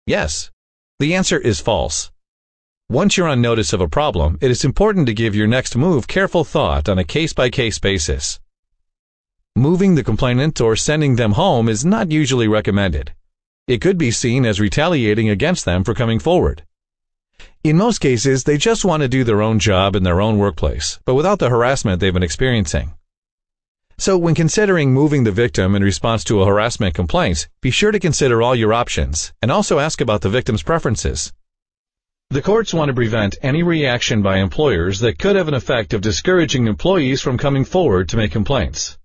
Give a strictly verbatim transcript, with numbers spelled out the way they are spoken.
Yes. The answer is false. Once you're on notice of a problem, it is important to give your next move careful thought on a case-by-case basis. Moving the complainant or sending them home is not usually recommended. It could be seen as retaliating against them for coming forward. In most cases, they just want to do their own job in their own workplace, but without the harassment they've been experiencing. So when considering moving the victim in response to a harassment complaint, be sure to consider all your options and also ask about the victim's preferences. The courts want to prevent any reaction by employers that could have an effect of discouraging employees from coming forward to make complaints.